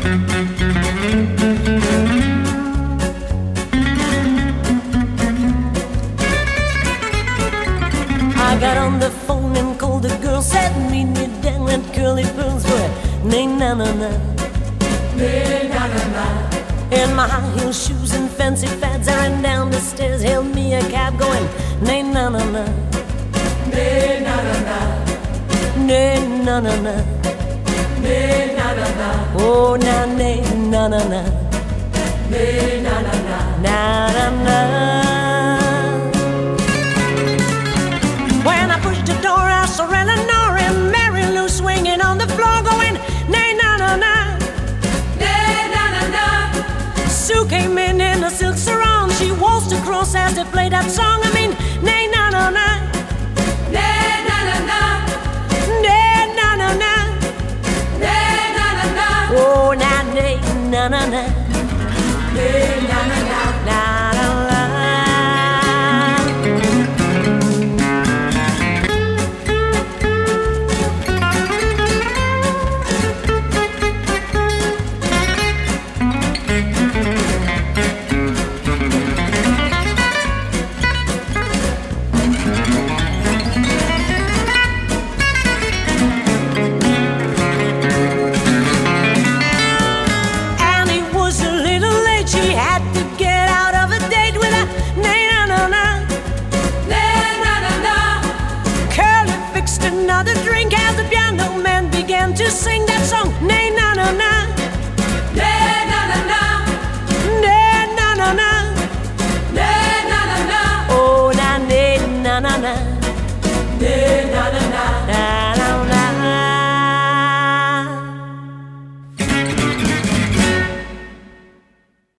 I got on the phone and called the girl, said meet me down at Curly Pearls for a nay-na-na-na, nay-na-na-na. In my high heel shoes and fancy fads, I ran down the stairs, hailed me a cab going nay-na-na-na, nay-na-na-na, nay-na-na-na, nay-na-na-na. Oh, na nay-na-na-na, nay-na-na-na, na-na-na. When I pushed the door, I saw Eleanor and Mary Lou swinging on the floor, going nay-na-na-na, nay-na-na-na. Sue came in a silk sarong. She waltzed across as they played that song. I mean, nay-na-na-na, nay-na-na-na, nay-na-na-na, nay-na-na-na. Oh, na nay-na-na-na.